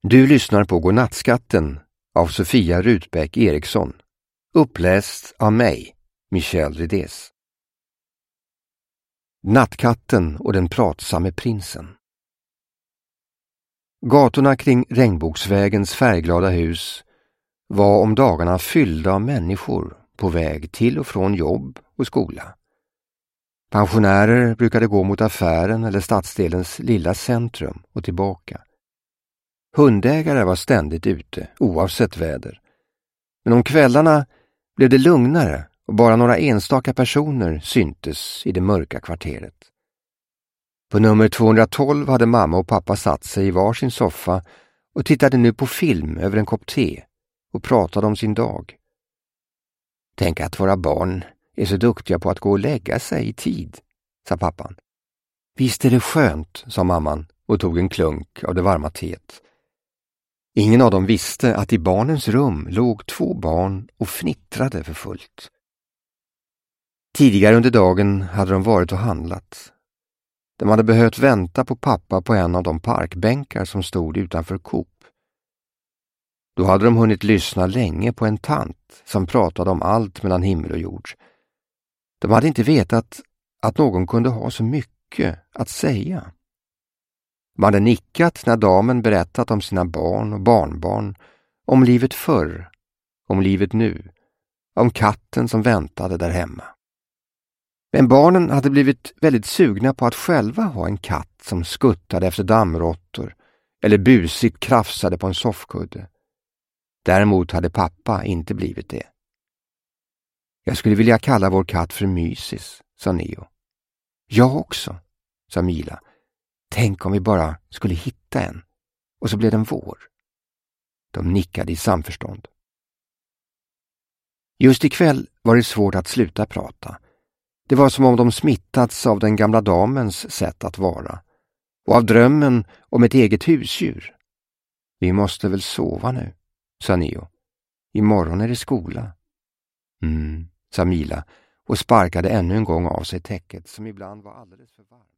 Du lyssnar på Godnattskatten av Sofia Rutbeck Eriksson. Uppläst av mig, Michel Ridés. Nattkatten och den pratsamme prinsen. Gatorna kring Regnbågsvägens färgglada hus var om dagarna fyllda av människor på väg till och från jobb och skola. Pensionärer brukade gå mot affären eller stadsdelens lilla centrum och tillbaka. Hundägare var ständigt ute, oavsett väder. Men om kvällarna blev det lugnare och bara några enstaka personer syntes i det mörka kvarteret. På nummer 212 hade mamma och pappa satt sig i varsin soffa och tittade nu på film över en kopp te och pratade om sin dag. Tänk att våra barn är så duktiga på att gå och lägga sig i tid, sa pappan. Visst är det skönt, sa mamman och tog en klunk av det varma teet. Ingen av dem visste att i barnens rum låg 2 barn och fnittrade för fullt. Tidigare under dagen hade de varit och handlat. De hade behövt vänta på pappa på en av de parkbänkar som stod utanför Coop. Då hade de hunnit lyssna länge på en tant som pratade om allt mellan himmel och jord. De hade inte vetat att någon kunde ha så mycket att säga. De hade nickat när damen berättat om sina barn och barnbarn, om livet förr, om livet nu, om katten som väntade där hemma. Men barnen hade blivit väldigt sugna på att själva ha en katt som skuttade efter dammråttor eller busigt krafsade på en soffkudde. Däremot hade pappa inte blivit det. Jag skulle vilja kalla vår katt för Mysis, sa Neo. Jag också, sa Mila. Tänk om vi bara skulle hitta en. Och så blev den vår. De nickade i samförstånd. Just ikväll var det svårt att sluta prata. Det var som om de smittats av den gamla damens sätt att vara. Och av drömmen om ett eget husdjur. Vi måste väl sova nu, sa Neo. Imorgon är det skola. Sa Mila och sparkade ännu en gång av sig täcket som ibland var alldeles för varmt.